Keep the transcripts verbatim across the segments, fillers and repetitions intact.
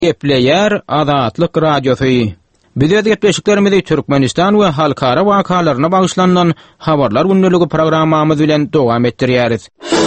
Gepleyer Azatlyk Radiosu. Bizde gepleşiklerimizi Türkmenistan we halkara wakalarına bagışlanan habarlar günnüligi programmamyz bilen dowam etdirýäris.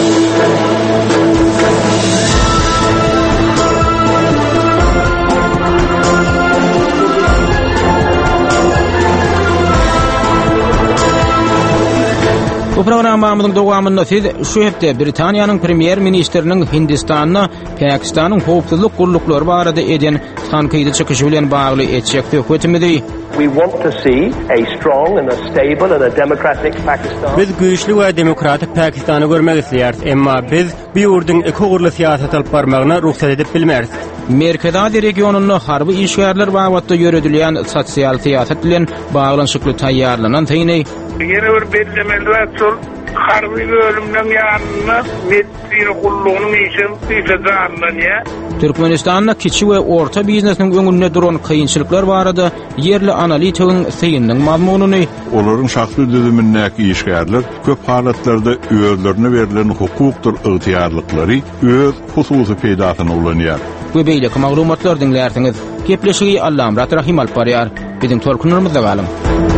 Bu programmamyzyň dowamynda siz şu hepde Britaniýanyň premier ministriniň Hindistanyna Pakistanyň howpsuzlyk guruluklary barada eden tankydy çykyşy bilen bagly etjek hökümetimizi. We want to see a strong and a stable and a democratic Pakistan. Biz güýçli we demokratik Pakistany görmek isleýäris, emma biz bu ýurdun iki gurulu siýasat alyp barmagyna ruhsat edip bilmeris. Merkezi regionunda harby işgärler wagtda ýöredilýän sosial siýasat bilen baglanyşykly taýýarlanan täýini Yeni bir bellemeler sol harbi bölümden yanına medeni kulluğunun için tüfeğanlanıyor. Türkmenistan'da kiçi ve orta biznesinin öňünde duran kıyınçılıklar barada yerli analitikın syýanynyň mazmununy olaryň şahsy düzümindäki işgärler köp halatlarda öýerlerine berilen hukukdur ygtyýarlyklary öz hususy peýdasyna ulanýar. Bu beýleki maglumatlar dinlärsiňiz. Gepleşigi Allamrat Rahim alyp barýar. Biziň torkunlarymyzda galyň.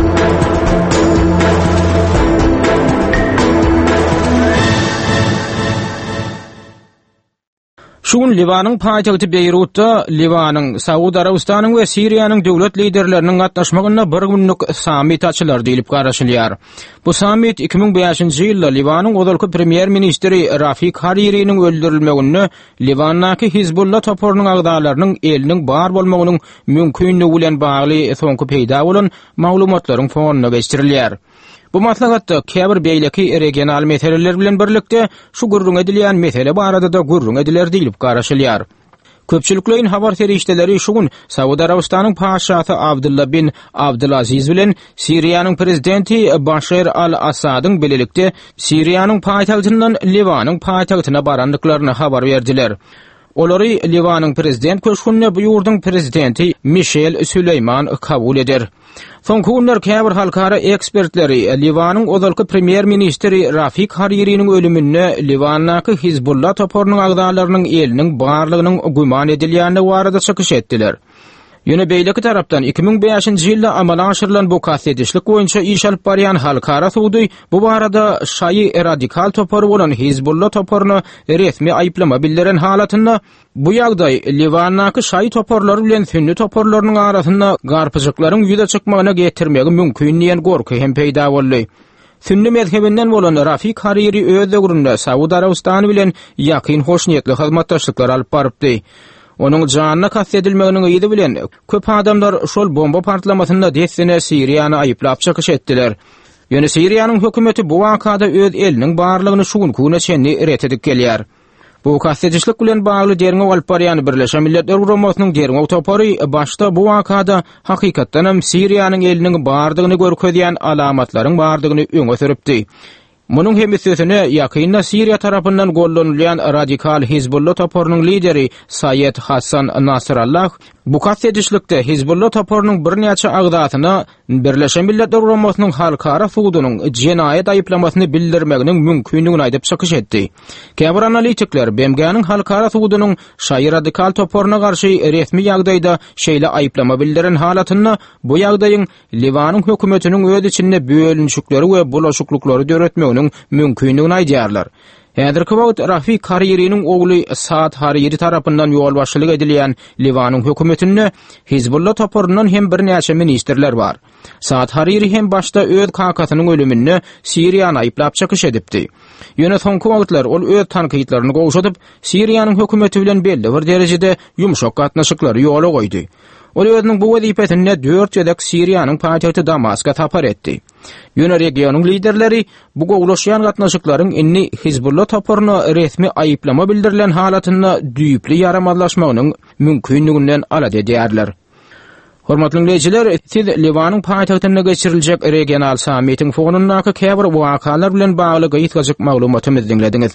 Şuň Liwanyň paýtagty Beýrutda Liwanyň, Saudy Arabistanyň we Siriýanyň döwlet liderleriniň gatnaşmagyna bir günlük sammit açylar diýilip garaşylýar. Bu sammit iki ming beşinji ýylda Liwanyň ozalky premier ministri Rafik Haririň öldürilmegini, Liwandaky Hizbullah toporunyň agdalarynyň eliniň bar bolmagynyň mümkinligi bilen bagly soňky peýda bolan maglumatlaryň fonuna geçirilýär. Bu maslahatda käbir beýleki regional meseleler bilen birlikde şu gurrun edilýän mesele barada da gurrun ediler diýilip garaşylýar. Köpçüliklerin habar terişdeleri şu gün Saudy Arabistanyň paşasy Abdullah bin Abdulaziz bilen Siriýanyň prezidenti Bashar al-Asadyň belelikde Siriýanyň paýtagtyndan Liwanyň paýtagtyna barandyklaryny habar berdiler. Olary Liwanyň prezident köşkünde bu ýurdun prezidenti Michel Süleyman kabul eder. Soňky günler käbir halkara ekspertleri Liwanyň ozalky premier ministri Rafik Haririň ölümine Liwandaky Hizbullah toporunyň agdalarynyň eliniň barlygynyň güman edilýäni barada çykyş etdiler. Ýöne beýleki tarapdan iki ming beşinji ýylda amala aşyrylan bu kassetişlik boýunça iş alyp barýan halkara suwdy bu barada şaýy radikal toporu bolan Hizbullah toporuny resmi aýplama bildirilen halatynda bu ýagdaý Liwandaky şaýy toporlary bilen sünni toporlarynyň arasynda garpyjyklaryň ýüze çykmagyna getirmegi mümkin diýen gorky hem peýda boldy. Sünni mezhebinden bolan Rafik Hariri öz döwründe Saudy Arabistany bilen ýakyn hoşniyetli hyzmatdaşlyklar alyp barypdy. Onun janyna kastetilmeginiň ýydy bilen köp adamlar şol bomba partlamasyna desene Siriýany aýyplap çykyş etdiler. Ýöne Siriýanyň hökümeti bu wakada öz eliniň barlygyny şuň kuna çenni ret edip gelýär. Bu kastetişlik bilen bagly derňe alyp barýan Birleşen Milletler Guramasynyň derňe topory başda bu wakada hakykatdan hem Siriýanyň eliniň bardygyny görkezýän alamatlaryň bardygyny öňe süripdi. Munun hemissesine yakynda Siriya tarapyndan gollanylýan radikal Hizbullah toporunyň lideri Sayyid Hassan Nasrallah bu kassetişlikde Hizbullah toporunyň bir näçe agdatyna Birleşen Milletler Guramasynyň halkara suwdunyň jenaýet aýyplamasyny bildirmeginiň mümkinligini aýdyp çykyş etdi. Käbir analitikler B M G'niň halkara suwdunyň şaýy radikal toporunyna garşy resmi ýagdaýda şeýle aýyplama bildiren halatyny bu ýagdaýyň Liwanyň hökümetiniň öz içinde bölünçükleri we bulaşyklykları döretmeginiň mümkinligini aýdýarlar. Häzirki wagt Rafik Haririň ogly Saad Hariri tarapyndan ýol başçylyk edilýän Liwanyň hökümetinde Hizbullah toporundan hem bir näçe ministrler bar. Saad Hariri hem başda öz kakatynyň ölümini Siriýany aýyplap çykyş edipdi. Ýöne soňky wagtlar ol öz tankytlaryny gowşatyp Siriýanyň hökümeti bilen belli bir derejede ýumşak gatnaşyklary ýola goýdy. Ol özüniň bu wezipesinde dört ýedek Siriýanyň paýtagty Damaska tapar etdi. Ýöne regionyň liderleri bu gowlaşýan gatnaşyklaryň inni Hizbullah toporuny resmi aýyplama bildirilen halatynda düýpli ýaramazlaşmagynyň mümkinliginden alad edýärler. Hormatly dinleýijiler, siz Liwanyň paýtagtyna geçiriljek regional sammitiň fonundaky käbir wakalar bilen bagly gaýtgaçyk maglumatymyzy dinlediňiz.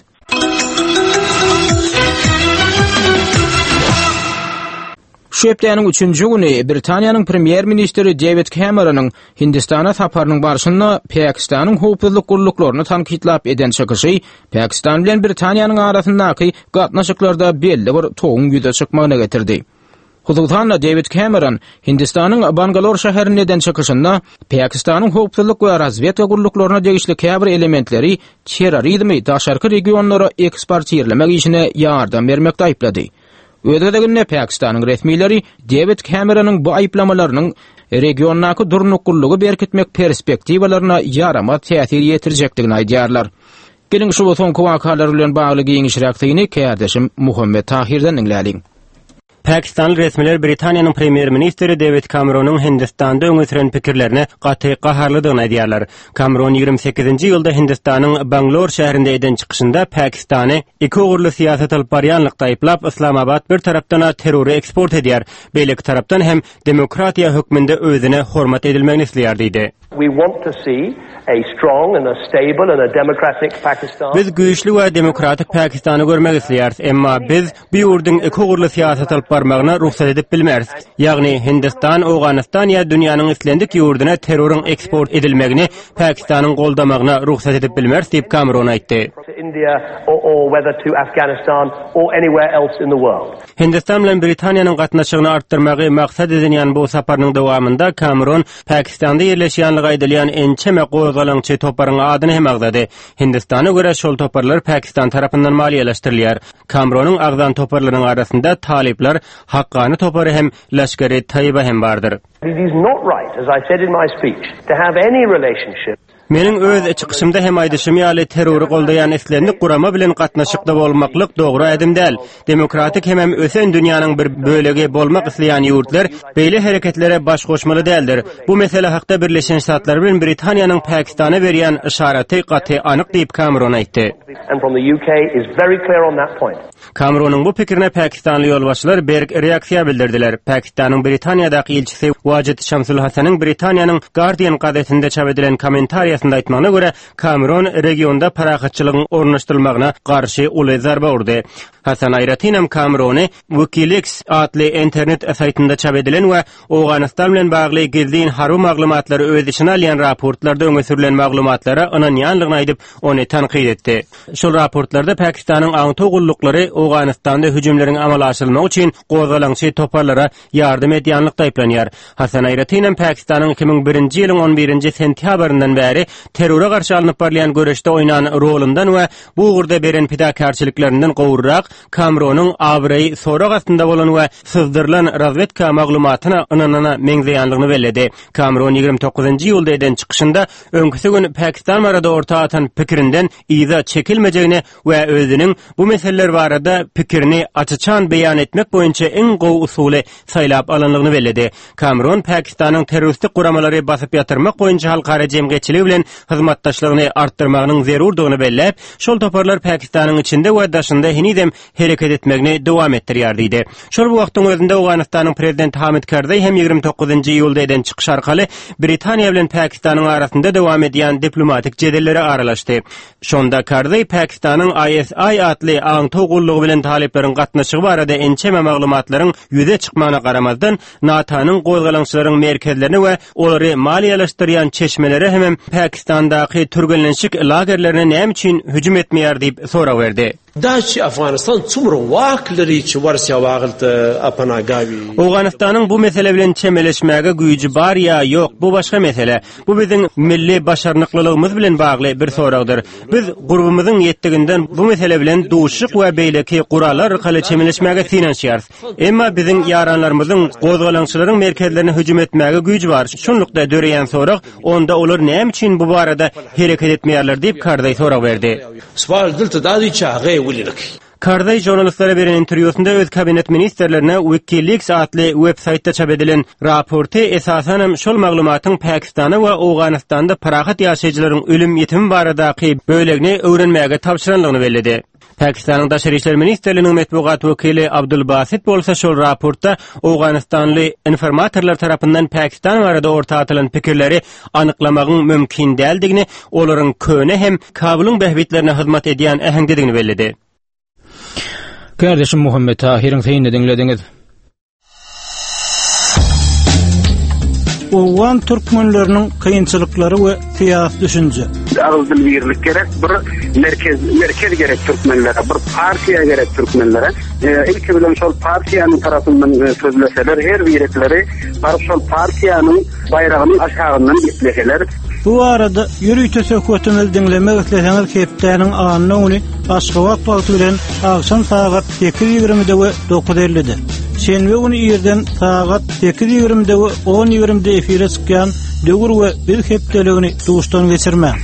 Şu hepdeniň üçünji güni Britaniýanyň premier ministri David Cameron'yň Hindistana saparynyň barşynda Pakistanyň howpsuzlyk guruluklaryny tankytlap eden çykyşy Pakistan bilen Britaniýanyň arasyndaky gatnaşyklarda belli bir toň ýüze çykmagyna getirdi. Hudutan David Cameron Hindistanın Bangalore şäherinde çykyşynda Pakistanyň howpsuzlyk we razvedka gulluklarına degişli käbir elementleri terrorizmi daşarky regionlara eksportirlemek işine ýardam bermekde aýplady. Ödegine Pakistanyň resmileri David Cameron'ın bu aýplamalarynyň regionnaky durnukgullugy berkitmek perspektiwalaryna ýarama täsir ýetirjekdigini aýdýarlar. Gelin şu soňky wakalar bilen bagly giňişräkdigini kärdeşim Muhammed Tahirden dinläliň. Pakistan resmiler Britaniýanyň premier ministri David Cameron'un Hindistanda öňe süren pikirlerini gaty gaharlydygyny aýdýarlar. Cameron ýygrimi sekizinji ýylda Hindistanyň Bangalore şäherinde eden çykyşynda Pakistany iki ogurly siýasat alyp barýanlykda aýplap Islamabad bir tarapdan terrory eksport edýär. Beýleki tarapdan hem demokratiýa hökmünde özüne hormat edilmegini isleýär diýdi. We want to see a strong and a stable and a democratic Pakistan. Biz güýçli we demokratik Pakistany görmek isleýäris, emma biz bu ýurdun iki ogurly siýasat alyp barmagyna ruhsat edip bilmäris. Ýagny Hindistan, Awganistan ýa dünýäniň islendik ýurduna terroryň eksport edilmegini Pakistanyň goldamagyna ruhsat edip bilmäris diýip Cameron aýtdy. India or, or whether to Afghanistan or anywhere else in the world. Hindistan bilen Britaniýanyň gatnaşygyny artdyrmagy maksat edilýän bu saparynyň dowamında Cameron Pakistanda ýerleşýänligi aýdylýan ençeme gozalaňçy toparyň adyny hem agdady. Hindistana görä şol toparlar Pakistan tarapyndan maliýeleşdirilýär. Cameronyň agdan toparlarynyň arasynda talipler, Haqqani topary hem Lashkar-e Tayyiba hem bardyr. It is not right, as I said in my speech, to have any relationship. Meniň öz çykyşymda hem aýdyşym ýaly terrory goldaýan eslendik gurama bilen gatnaşykda bolmaklyk dogry edim däl. Demokratik hem ösen dünýäniň bir bölegi bolmak isleýän ýurtlar beýle hereketlere baş goşmaly däldir. Bu mesele hakda Birleşen Ştatlar bilen Britaniýanyň Pakistana berýän işaraty gaty anyk diýip Cameron aýtdy. And from the U K is very clear on that point. Cameron'un bu pikirine Pakistanly ýolbaşçylar berk reaksiýa bildirdiler. Pakistanyň Britaniýadaky elçisi Wajid Shamsul Hasanyň Britaniýanyň Guardian gazetinde çap edilen kommentariýasynda aýtmagyna görä, Cameron regionda parahatçylygyň ornaşdyrylmagyna garşy uly zarba urdy. Hasan Ayratinam Camerony WikiLeaks adly internet saýtynda çap edilen we Awganistan bilen bagly gizli harby maglumatlary öz içine alýan raportlarda öňe sürülen maglumatlara ynanýanlygyny aýdyp ony tanqid etdi. Şol raportlarda Pakistanyň aňto gullukları Awganistanda hüjümleriň amala aşyrylmagy üçin gozalaňçy toparlara ýardam edýänlikde aýplanýar. Hasan Ayratinam Pakistanyň iki ming birinji ýylyň on birinji sentýabryndan bäri terrora garşy alınıp barlayan görüşde oynanan rolundan ve bu uğurda beren pidakarçılıklarından qowurrak Cameron'un awray sorak astında bolan ve sızdırılan razvedka maglumatına ynanana meňzeýänligini belledi. Cameron ýygrimi toguzinji ýylda eden çykyşynda öňküsi gün Pakistan barada orta atan pikirinden iza çekilmejegini we özüniň bu meseleler barada pikirini açyçan beýan etmek boýunça en gowy usuly saýlap alanlygyny belledi. Cameron Pakistanyň terroristik guramalary basyp ýatyrmak boýunça halkara jemgyýetçiligi bilen hyzmatdaşlygyny artdyrmagynyň zerurdygyny belläp, şol toparlar Pakistanyň içinde we daşynda hinidem hereket etmegini dowam etdirýär diýdi. Şol bu wagtyň özünde Awganistanyň prezidenti Hamid Karzai hem ýygrimi toguzinji ýylda eden çykyş arkaly Britaniýa bilen Pakistanyň arasynda dowam edýän diplomatik jedelleri aralaşdy. Şonda Karzai Pakistanyň I S I adly aňto gullugy bilen talepleriň gatnaşygy barada ençeme maglumatlaryň ýüze çykmagyna garamazdan NATO'nyň gozalaňçylaryň merkezlerini we olary maliýeleşdirýän çeşmelere hem Pakistandaky türgelenşik lagerlerine näme üçin hüjüm etmeýär diýip sorak berdi. Daçy Afganistan çumru wagtly üçin warsa wagtly apana gawi. Awganistanyň bu mesele bilen çemeleşmäge güýji bar ýa ýok, bu başga mesele. Bu biziň milli başarnyklylygymyz bilen bagly bir sorakdyr. Biz gurbumyzyň ýetdiginden bu mesele bilen duşyk we beýleki guralar arkaly çemeleşmäge sinanýarys. Emma biziň ýaranlarymyzyň gozgalaňçylaryň merkezlerine hüjüm etmäge güýji bar. Şonlukda döreýän sorak, onda olar näme üçin bu barada hereket etmeýärler diýip Karzai sorak berdi. Sual dilde dady çagy Karzai jurnalistlara beren interwýusynda öz kabinet ministerlerine WikiLeaks adly websaytda çap edilen raporty esasen şol maglumatyň Pakistana we Awganistanda parahat ýaşaýjylaryň ölüm ýetimi baradaky bölegini öwrenmäge tapşyranlygyny belledi. Pakistanyň Daşary işler ministerliginiň metbuat wekili Abdul Basit bolsa şol raportda Awganistanly informatorlar tarapyndan Pakistan barada orta atylan pikirleri anyklamagyň mümkin däldigini, olaryň köne hem Kabulyň behbitlerine hyzmat edýän ähengdigini belledi. Kardeşim Muhammed Tahir'in seyini dinlediniz. Owan türkmenleriniň kıyınçılıkları we siyasi düşünce. Ağızlı birlik gerek, bir merkez merkez gerek Türkmenlere, bir partiya gerek Türkmenlere. ilk bilen şol partiýanyň tarapyndan sözleseler, her birekleri barıp şol partiýanyň bayrağının aşağından gitleseler. Bu arada ýürüýte söhbetimiz dinlemek isleseňiz hepdäniň anyny uny Aşgabat wagty bilen akşam saat sekiz ýigrimide we dokuz ellide. Şenbe güni ýerden saat sekiz ýigrimide we on ýigrimide efire çykýan döwür we bir hepdeligini duşdan geçirme.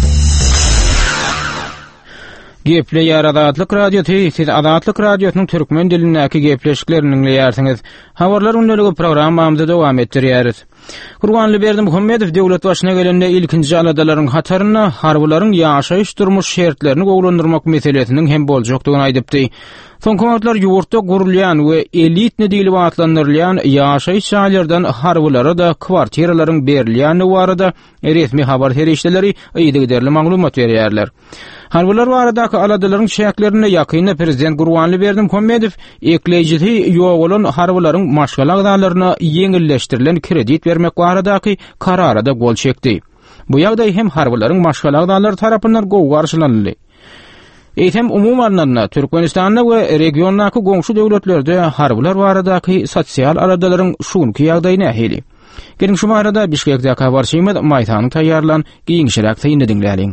Geple ýar Adatlyk radio siz Adatlyk radiosynyň türkmen dilindäki gepleşiklerini dinleýärsiňiz. Habarlar öňlegi programmamyzda dowam etdirýäris. Gurbanly Berdi Muhammedow döwlet başyna gelende ilkinji aladalaryň hataryna harbularyň ýaşaýyş durmuş şertlerini gowlandyrmak meselesiniň hem boljakdygyny aýdypdy. Soňky ýurtda gurulýan we elitni diýilip atlandyrylýan ýaşaýyş şaýlardan harbulara da kwartiralaryň berilýäni barada resmi habar herişdeleri ýygyderli maglumat berýärler. Harbular baradaky aladalaryň şäklerini ýakyna prezident Gurbanly Berdi Muhammedow ekleýjidi ýok bolan harbularyň maşgal agdalaryna ýeňilleşdirilen kredit bermek baradaky karara da gol çekdi. Bu ýagdaý hem harbularyň maşgal agdalary tarapyndan gowy garşylandy. Eýtem umumanna Türkmenistanda we regiondaky goňşy döwletlerde harbular baradaky sosial aladalaryň şunky ýagdaýyna heli. Gelin şu arada Bişkekde habarçymyz Maýtanyň taýýarlan giňişirek taýyny dinläliň.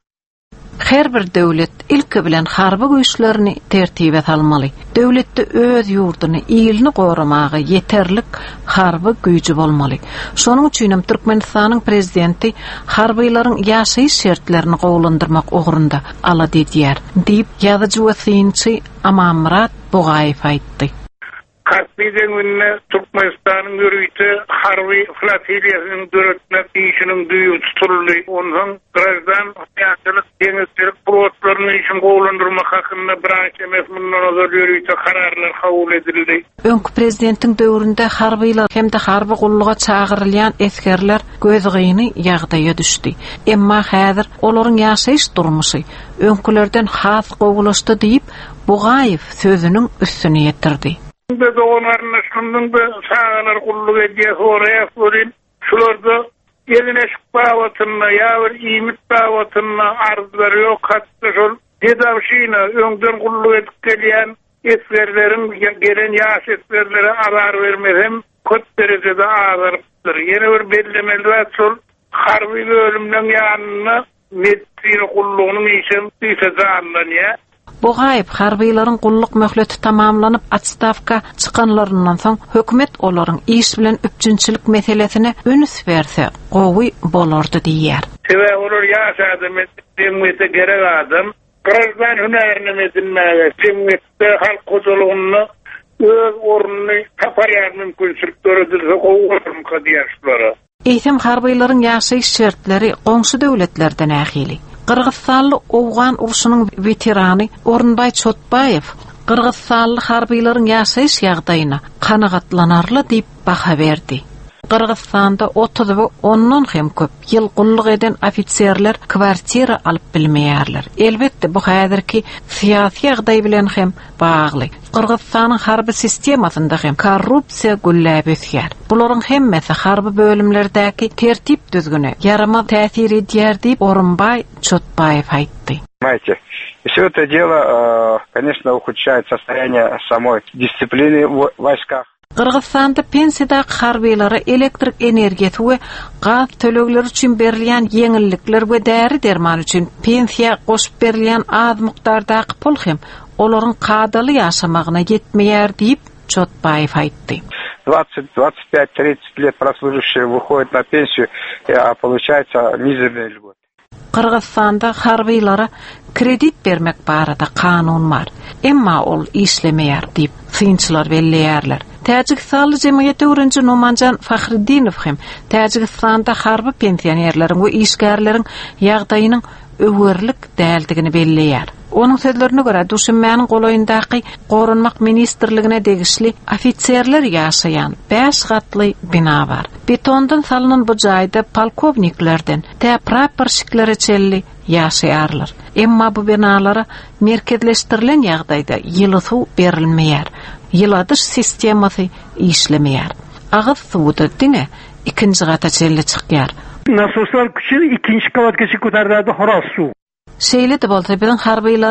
Her bir döwlet ilki bilen harby güýçlerini tertip almaly. Döwletde öz ýurduny, ýylny goramagy ýeterlik harby güýçi bolmaly. Şonuň üçin Türkmenistanyň prezidenti harbylaryň ýaşaýyş şertlerini gowlandyrmak ogrunda ala diýär, diýip ýazyjy we synçy Amamrat Bogaýew aýtdy. Kasbiden gününe Türkmenistan'ın yürüyüşü harbi flotiliyasının dörtüne işinin düğün tutuldu. Ondan birazdan hayatılık denizcilik protlarının işin kovlandırmak hakkında branş emesmundan azal yürüyüşü kararlar kabul edildi. Öňkü prezidentin döwründe harbylar hem de harby gulluga çağırylýan eskerler göz gyny ýagdaýa düşdi. Emma häzir olaryň ýaşaýyş durmuşy öňkülerden has gowulaşdy diýip Bogaýew sözüniň üstüne ýetirdi. de doğanların aşkından da sağlar kulluk ediyor oraya sorayım. Şularda eline şık bağlatınla yavur iyimit bağlatınla arzları yok hatta şol tedavşina öngden kulluk edip geliyen esverlerin gelen yaş esverlere arar vermezim köt derecede ağırlıktır. Yeni bir bellemeli şol harbi ölümden yanına medisini kulluğunun için bir seza anlanıyor. Bogaýew harbylaryň gulluk möhleti tamamlanyp atstavka çykanlaryndan soň hökümet olaryň iş bilen öpçünçilik meselesine önüs berse gowy bolardy diýär. Tebe olar ýaşady meslemete gerek adam, grazdan hünerini metinmäge, cemiyetde halk hojulugyny öz ornuny taparýar mümkinçilikleri gowurmaka diýerler. Eýsem harbylaryň ýaşaýyş şertleri goňşy döwletlerden ähili. Kırgızstanlı Owgan uruşunyň veterany Orunbay Çotbayev Kırgızstanly harbylaryň ýaşaýyş ýagdaýyna kanagatlanarly diýip baha berdi. Kırgızstanda otuz we ondan hem köp ýyl gulluk eden ofitserler kwartira alyp bilmeýärler. Elbetde bu häzirki syýasy ýagdaý bilen hem bagly. Kırgızstanyň harby sistemasynda hem korrupsiýa gülläp ösýär. Bularyň hemmesi harby bölümlerdäki tertip düzgüne yarama täsir edýär diýip Orunbay Çotbayev aýtdy. Знаете, и все это дело, конечно, ухудшает состояние самой дисциплины в войсках. Kırgızstanda pensiýada harbylara elektrik energiýasy we gaz tölegleri üçin berilýän ýeňillikler we däri derman üçin pensiýa goşup berilýän az mukdardaky pul hem olaryň kadaly ýaşamagyna ýetmeýär diýip Çotbayev aýtdy. двадцать двадцать пять тридцать лет прослужившие выходят на пенсию, а получается мизерные льготы. Kırgızstanda harbylara kredit bermek barada kanun bar. Emma ol işlemeýär diýip synçylar belleýärler. Täjikistan jemgyýeti öwrençi Nomanjan Fakhriddinow hem Täjikistanda harby pensionerleriň we işgärleriň ýagdaýynyň öwürlik däldigini belleýär. Onuň sözlerine görä düşünmäniň golaýyndaky Gorunmak ministrligine degişli ofitserler ýaşaýan beş gatly bina bar. Betondan salynan bu jaýda polkovniklerden tä praporşiklere çelli ýaşaýarlar. Emma bu binalara merkezleşdirilen ýagdaýda ýyly suw berilmeýär. Ýyladyş sistemasy işlemeýär. Agyz suwda diňe ikinji gata çelli çykýar. Nasoslar küçük ikinci kavatgacha ko'tariladi xoros suv. Şeýle de bolsa biziň harbylarymyz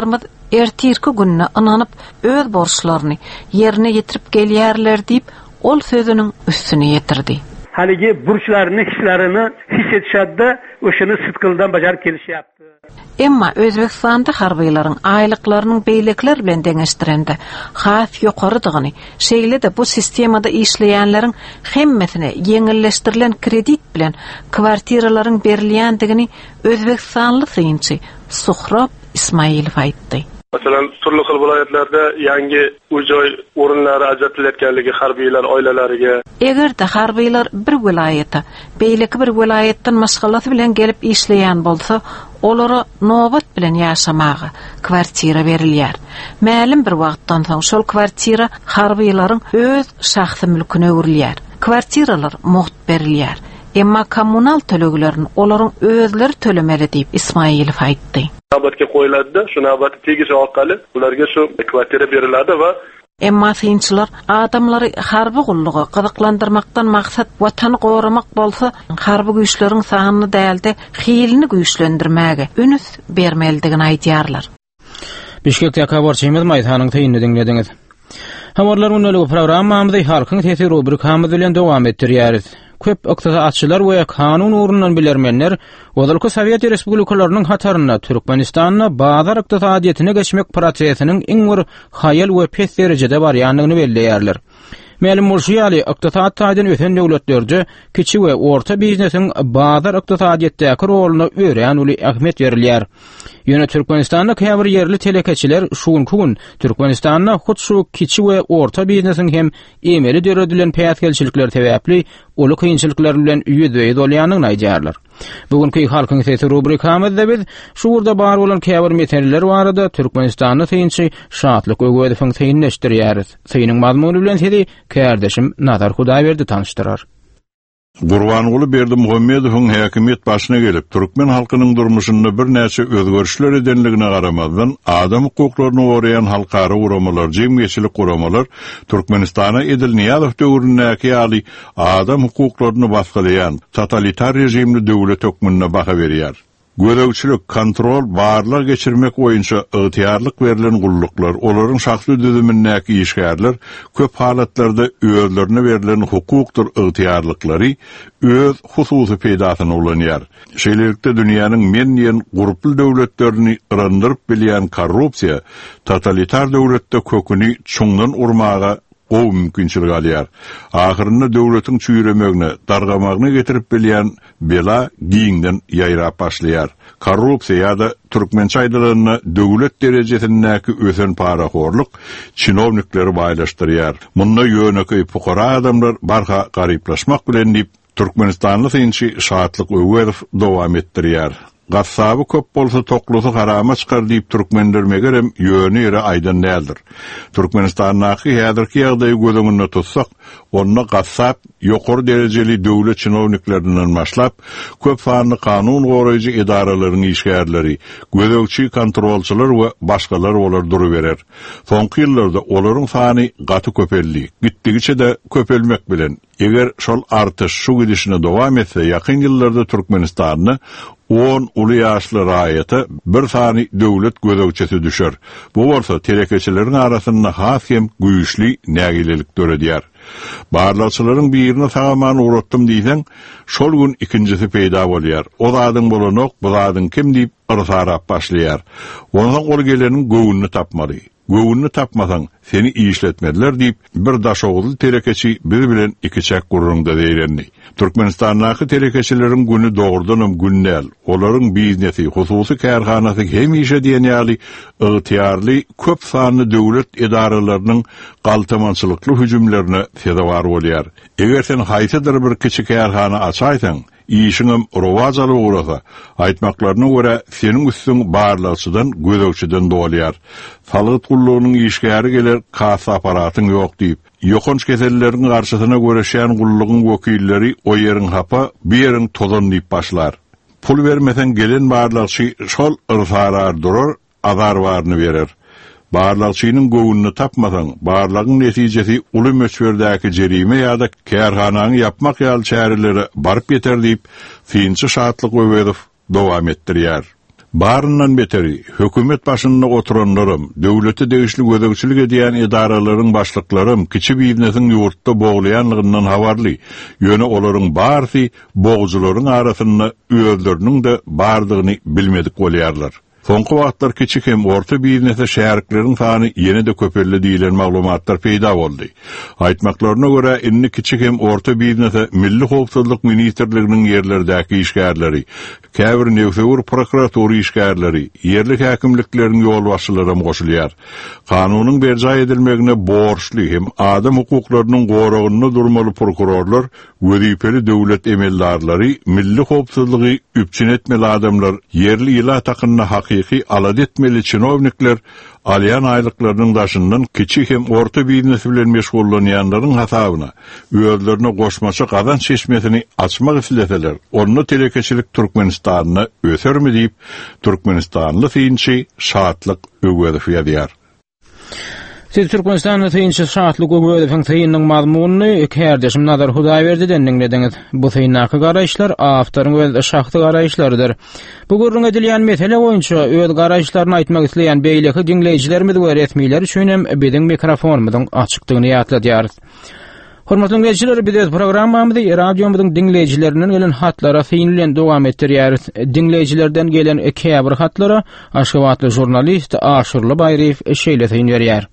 ertirki günne ananyp öz borçlaryny yerine ýetirip gelýärler diýip ol sözüniň üstüne ýetirdi. Haligi burçlaryny, hislaryny his etişäde öşüni sıtkyldan bajaryp gelişýärdi. Emma Özbekistanda harbylaryň aýlyklarynyň beýlekler bilen deňeşdirende has ýokarydygyny, şeýle de bu sistemada işleýänleriň hemmesine ýeňilleşdirilen kredit bilen kwartiralaryň berilýändigini Özbekistanly synçy Suhrab Ismailov aýtdy. Masalan, turli xil viloyatlarda yangi uy-joy orunlary ajratylyatganligi harbiylar oilalariga. Egerde harbiylar bir vilayata, beýleki bir vilayatdan maşgalasy bilen gelip işleýän bolsa, olara nobat bilen ýaşamagy kwartira berilýär. Mälim bir wagtdan soň şol kwartira harbiylaryň öz şahsy mülküne öwrilýär. Kwartiralar muht berilýär. Emma kommunal töleglerini olaryň özleri tölemeli diýip Ismailov aýtdy. Nabatga qo'yiladi, shu nabat tegishi orqali ularga shu kvartira beriladi va emma synçylar adamlary harby gullugy gyzyklandyrmakdan maksat watany goramak bolsa, harby güýçleriň sanyny dälde hylny güýçlendirmäge ünüs bermeligini aýdýarlar. Bişkekde kabarçymyz maýdanyň teýini dinlediňiz. Habarlar öňlügi programmamyzy halkyň sesi rubrikamyz bilen dowam etdirýäris. Köp ykdysatçylar we kanun urundan bilermenler Ozalky Sowet Respublikalarynyň hataryna Türkmenistanyna bazar ykdysadyetine geçmek prosesiniň iň bir hayal we pes derejede barýanlygyny belleýärler. Mälim bolşy ýaly ykdysat taýdan öten döwletlerje kiçi we orta biznesiň bazar ykdysadyetdäki roluny öýrän uly ähmiýet berilýär. Ýöne Türkmenistanyň käbir yerli telekeçiler şuňky gün Türkmenistanyna hut şu kiçi we orta biznesiň hem emeli döredilen päýatgelçilikler täwäpli uly kynçylyklar bilen ýüzüýe dolýanyny aýdýarlar. Bugünkü halkyň sesi rubrikamyzda biz şurda bar bolan käbir meseleler barada Türkmenistanyň synçy Şatlyk Ögödefiň synny neşdirýäris. Synyň mazmuny bilen seni kärdeşim Nazar Hudaýberdi tanıştyrar. Gurbanuly Berdimuhammedowyň häkimiýet başyna gelip türkmen halkynyň durmuşynda bir näçe özgörüşler edenligine garamazdan adam hukuklaryny goraýan halkara uramalar, jemgyýetçilik uramalar Türkmenistana Edil Niýazow döwründäki ýaly adam hukuklaryny baskalaýan totalitar rejimli döwlet hökmüne baha berýär. Gödöwçilik, kontrol, barlyk geçirmek boýunça ygtyýarlyk berilen gulluklar, olaryň şahsy düzümindäki işgärler köp halatlarda özlerine berilen hukukdur ygtyýarlyklary öz hususy peýdasyna ulanýar. Şeýlelikde dünýäniň men diýen guruply döwletlerini ýarandyryp bilýän korrupsiýa totalitar döwletde köküni çuňdan urmaga o mümkinçilik alýar. Ahyrynda döwletiň çüýremegine, dargamagyna getirip bilýän bela giňden ýaýrap başlaýar. Korrupsiýa ýa-da türkmençe aýdylaryna döwlet derejesindäki ösen paraxorluk çinownikleri baýlaşdyrýar. Munda ýöneki pukara adamlar barha garyplaşmak bilen diýip Türkmenistanly synçy Şatlyk Ögödew dowam etdirýär. Gassaby köp bolsa toklusy harama çykar diýip türkmenlermegerem ýöne ýere aýdan däldir. Türkmenistanyňky häzirki ýagdaýy gözüňde tutsak, onda gassap ýokary derejeli döwlet çinowniklerinden başlap, köp sanly kanun goraýjy idaralaryň işgärleri, gödöwçi kontrolçylar we başgalar bolar durup berer. Soňky ýyllarda olaryň sany gaty köpeldi. Gitdigiçe de köpelmek bilen, eger şol artyş şu gidişine dowam etse, ýakyn ýyllarda Türkmenistanyny on uly ýaşly raýaty bir sany döwlet gödöwçisi düşer. Bu bolsa telekeçileriň arasynda has hem güýçli nägilelik töredýär. Barlaçylaryň birini sagaman uratdym diýsen, şol gün ikincisi peýda bolýar. O zadyň bolanok, bu zadyň kim diýip ırsarap başlaýar. Ondan ol geleniň göwünni tapmady. Göwünni tapmasaň seni işletmediler diýip bir daşoğlu telekeçi bir bilen iki çak gurrunda diýendi. Türkmenistanyň telekeçileriň güni dogrudanam günnäl. Olaryň biznesi, hususy kärhanasy hem işe diýen ýaly ygtyýarly köp sanly döwlet edaralarynyň galtamançylykly hüjümlerine fedawar bolýar. Eger sen haýsydyr bir kiçik kärhana açaýsaň, işiňem rowajaly urasa, aýtmaklaryna görä seniň üstüň barlaçydan, gödöwçiden dolýar. Salyk gullugynyň işgäri geler, kassa aparatyň ýok diýip, ýokunç keselleriň garşysyna göreşýän gullugyň wekilleri o ýeriň hapa, bir ýeriň tozan diýip başlar. Pul bermesen gelen barlaçy şol ırsarar durur, azar barny berer. Barlaçynyň göwünni tapmasaň, barlagyň netijesi uly möçberdäki jerime ýa-da kärhanany yapmak ýaly çäreleri baryp ýeter diýip, synçy Şatlyk Ögödew dowam etdirýär. Barından beteri, hökümet başında oturanlarım, döwleti degişli gödögçilik ediyen idaralaryň başlyklarym kiçi biýnesiň ýurtda boğlayanlygyndan habarly. Ýöne olaryň barty boğjularyň arasynda öýelleriniň de bardygyny bilmedik bolýarlar. Soňky wagtlar kiçik hem orta biýnese şäherlikleriň sany ýene de köpelli diýilen maglumatlar peýda boldy. Aýtmaklaryna görä, inni kiçik hem orta biýnese Milli Howpsuzlyk ministrliginiň ýerlerdäki işgärleri, käbir Newsewur prokuratury işgärleri, ýerlik häkimlikleriň ýol başçylary goşulýar. Kanunyň berjay edilmegine borçly hem adam hukuklarynyň goragyny durmaly prokurorlar, wezipeli döwlet emeldarlary, Milli Howpsuzlygy üpçün etmeli adamlar, ýerli ýyla takyna hakyky alad etmeli çinovnikler, alyan aýlyklarynyň daşyndan kiçik hem orta biýnesi bilen meşgullanýanlaryň hasabyna öýlerine goşmaça gazan çeşmesini açmak isleseler, onu telekeçilik Türkmenistanyna ösermi diýip Türkmenistanly synçy Şatlyk Öwgedow ýazýar. Siz Türkmenistan'da teyinçi şahatlyk öwgedowyň teýiniň mazmunyny kärdeşim Nazar Hudaýberdi dendiňlediňiz. Bu teýinnaky garaýşlar awtoryň öz şahsy garaýşlarydyr. Bu görüň edilýän mesele boýunça öz garaýşlaryny aýtmak isleýän beýleki dinleýijilerimiz we resmiýler üçin hem biziň mikrofonumyzyň açykdygyny ýatladýarys. Hormatly dinleýijiler, biz programmamyzda radiomyzyň dinleýijilerinden gelen hatlara feýinlen dowam etdirýäris. Dinleýijilerden gelen käbir hatlara Aşgabatly jurnalist Aşurly Baýriýew şeýle berýär.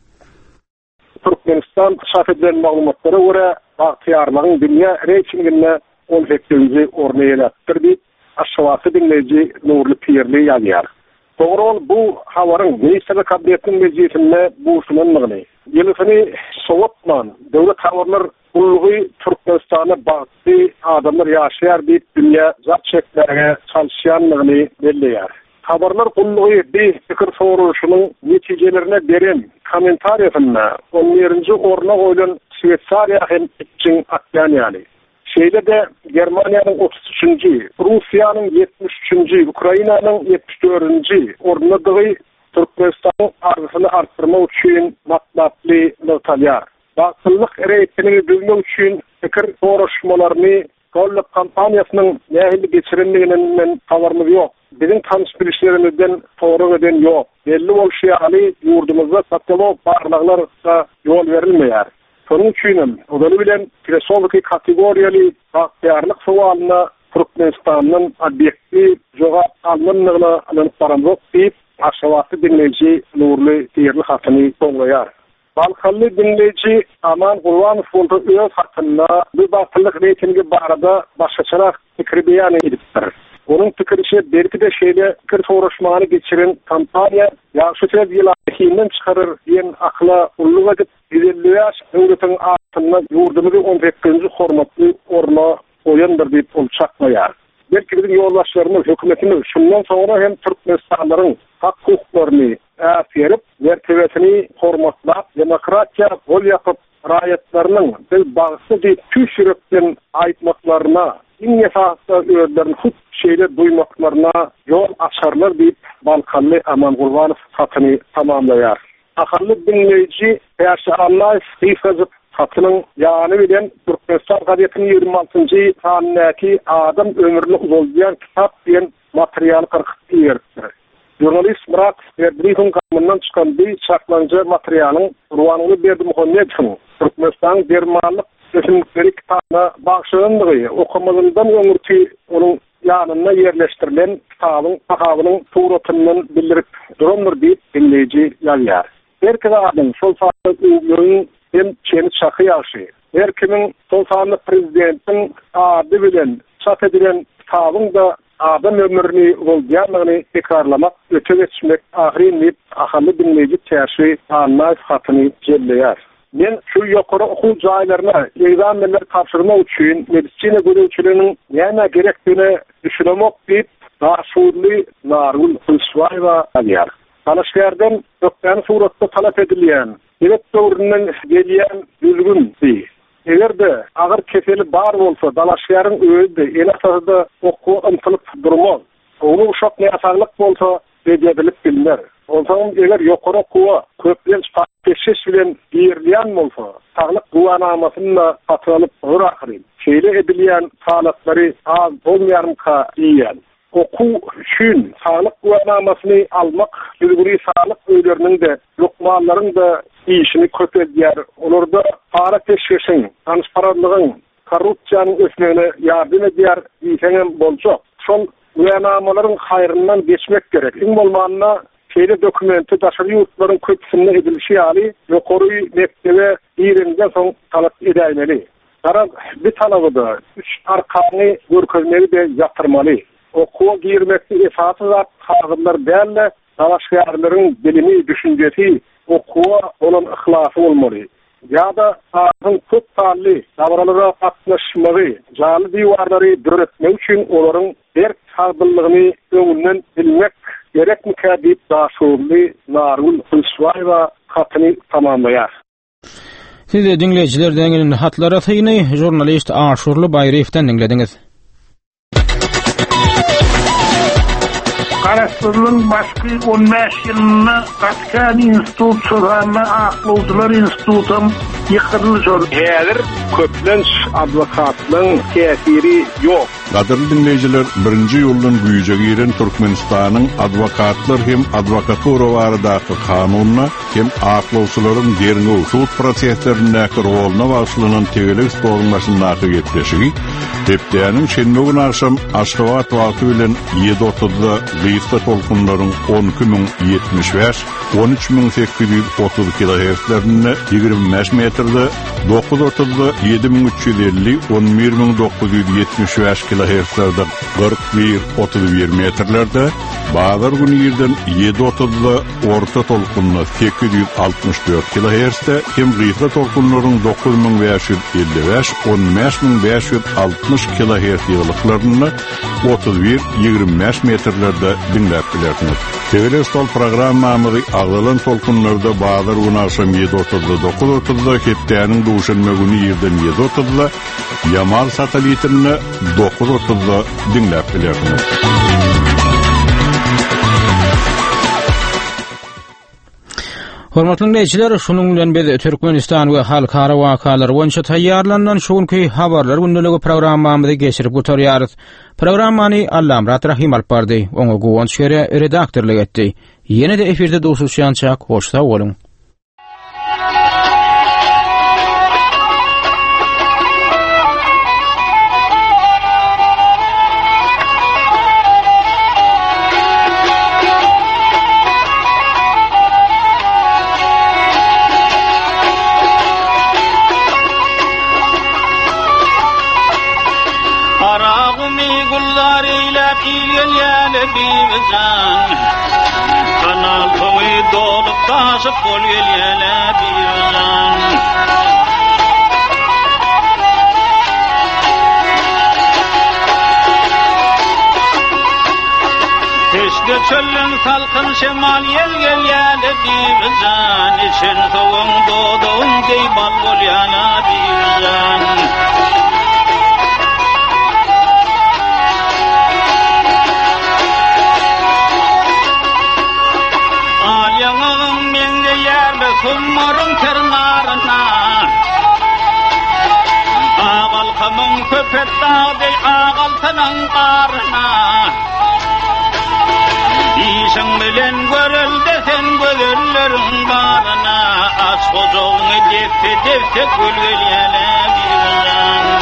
Türkmenistan çap edilen maglumatlara göre Bahtiyarlygyň dünýä reytinginde on sekizinji orny eläpdir diýip Aşgabatly dinleýiji Nurly Pirli ýazýar. Dogry bu habaryň Ministrlik Kabinetiniň mejlisinde buýsunmagyny, ýylysyny sowatman döwlet habarlar ullugy Türkmenistana bagty adamlar ýaşaýar diýip dünýä zat çeklerine çalşýanlygyny belleýär. Habarlar ullugy bir fikir soruşynyň netijelerine beren komentariýasyna on birinji orna goýulan Şweýçariýa hem için Atlanýaly. Şeýle de Germaniýanyň otuz üçinji, Russiýanyň yetmiş üçinji, Ukrainanyň yetmiş dördünji ornadagy Türkmenistanyň argysyny artdyrmak üçin matlaply nöwtalýar. Bagtlyk reytingini düzmek üçin fikir soruşmalaryny Gollap kampaniýasynyň nähili geçirenliginiň men habarymyz ýok. Biziň tanış bilişlerimizden toğru eden ýok. Belli bolşýaly ýurdumyzda satylok barlyklarga ýol berilmeýär. Şonuň üçin odaly bilen filosofik kategoriýaly bagtýarlyk sowalyna Türkmenistanyň obýekti jogap almanlygyna alanyp baranok diýip Aşgabatly dinleýiji Nurly Pirli hatyny soňlaýar. Balkanly dinleýiji Aman Gulwanow boldy öz hatyna bu bagtlyk reytingi barada başgaçarak pikir beýan edipdir. Onun pikirçe belki de şeýle fikir soruşmany geçiren kampaniýa ýaşy tez ýylaryň çykaryr diýen akla ulluq edip ýerliýär döwletiň artyna ýurdumyzy on sekizinji hormatly orna goýandyr diýip ol çakmaýar. Belki biziň ýoldaşlarymyz, hökümetimiz şundan soňra hem Türkmenistanlaryň hak hukuklaryny äsirip, mertebesini hormatlap, demokratiýa gol ýapyp, raýatlarynyň bir bagysy diýip tüşürükden aýtmaklaryna, iň esasy öýlerini huk şeýle duýmaklaryna ýol açarlar diýip Balkanly Aman Gulwanow hatyny tamamlaýar. Ahally dinleýiji ýaşy Allah ifazyp hatynyň ýany bilen Türkmenistan gazetiniň ýygrimi altynjy sanyndaky adam ömürli bolýan kitap diýen material kyrkyp Jurnalist Murat Erbriğin kamından çıkan bir çaklanca materialın Ruanını berdi Muhammed'in Türkmenistan dermanlık kesinlikleri kitabına bağışlandığı okumalından ömürtü onun yanına yerleştirilen kitabın sahabının suratından bildirip durumdur deyip dinleyici yazıyar. Herkese adın sol saatte ünlüğün hem çeni çakı yaşı. Herkimin sol saatte prezidentin adı bilen çap edilen kitabın da adam ömrünü bolýanlygyny tekrarlamak, öte geçmek, ahirin deyip ahally dinleyici täşri anlaýy hatyny jelleýär. Men şu ýokary okuw jaýlaryna egzamenler tapşyrmak üçin medisina göreçileriniň näme gerekdigine düşünmek diýip Raşudly Narul Huswaýewa aýar. Tanışlardan ökden suratda talap edilýän, evet döwründen gelýän düzgün diýip eger de agyr keseli bar bolsa, dalaşýaryň özü el asasda okuw ymtylyp durmaz. Onu uşak näsaglyk bolsa, beýebilip bilmer. Ondan eger ýokary okuwa köplen peşeş bilen diýerlýän bolsa, saglyk guwanamasyny atylyp bırakýar. Şeýle edilýän sanatlary az bolmaýarmyka diýýän. oku üçün sağlık güvenamasını almak, bilgili sağlık öýleriniň de, lokmanlaryň da işini köpedýär. Olurda para teşkişin, transparentligiň, korrupsiýanyň ösmegine ýardym edýär diýseňem boljak. Şol güvenamalaryň hayryndan geçmek gerek. Iň bolmanyna şeýle dokumenti daşary ýurtlaryň köpüsinde edilişi ýaly ýokary mektebe ýerinden soň talap edilmeli. Gara bir talaby da üç arkany görkezmeli de ýatyrmaly. Okuwa girmekde esasy zat kagydlar dälle, dalaşýarlaryň bilimi, düşünjesi, okuwa olan ihlasy bolmaly. Ýa-da azyň köp sanly davranlara gatnaşmagy, jaly diýwarlary döretmek üçin olaryň her sagdyllygyny öňünden bilmek gerekmika diýip daşuly Narul Hüswaýewa hatyny tamamlaýar. Siz de dinleyijilerden hatlara syny jurnalist Aşurly Baýryewden dinlediňiz. Karaslylyň başky on beş ýylyny Gatkan institutlaryna aklawçylar institutum ýykdyrylýar. Häzir köplenç adwokatlyň täsiri ýok. Gaderly dinleyijiler, birinji ýoldan güýje giren Türkmenistanyň adwokatlar hem adwokatura baradaky kanunyna hem aklawçylaryň derine sud proseslerindäki roluna bagşlanan tegelik bolmaşyny ýetleşigi, Depdäniň şenme gün akşam Aşgabat wagty bilen ýedi otuzda Gysga tolkunlaryň on iki min ýetmiş beş, on üç min sekiz ýüz otuz kilohertzlerinde ýigirmi beş metrde, dokuz otuzda ýedi min üç ýüz elli, on bir min dokuz ýüz ýetmiş beş kilohertzlerde, kırk bir otuz bir metrlerde, bazar günü ýerden ýedi otuzda orta tolkunla sekiz ýüz altmış dört kilohertzde, hem Gysga tolkunlaryň dokuz min beş ýüz elli beş, on beş min beş ýüz altmış kilohertz ýyglyklarynda otuz bir ýigirmi beş metrlerde dinläp bilersiniz. Tegelik stol programmamy agdalan tolkunlarda bazar günü akşam ýedi otuzda dokuz otuzda, Hepdäniň duşanma günü ýerden ýedi otuzda, Yamal satelitini dokuz otuzda dinläp bilersiniz. Hormatly dinleyijiler, şunun bilen biz Türkmenistan we halkara wakalary boýunça taýýarlanan şuňky habarlar gündäligi programmamyzy geçirip gotarýarys. Programmany Allam Rat Rahim alyp bardy, oňa gowunç şere redaktorlyk etdi. Ýene-de efirde dostuşýançak, hoşsa bolun. Kanal toy dolup taşıp bol gelýele bilen. Teşde çöllün salkın şemal yel gelýele bilen. İçin soğuň doduğun deýbal bolýana bilen. Kummarın kırnarına Ağal kamın köpet dağdı ağal tanın qarına İşin bilen görül desen görüllerin barına Aç kocuğunu defte defte gülgelyele bilen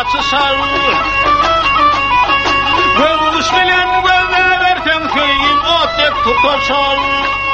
açısal. Göğüs bilen göğüler ten köyün otek tutaşal.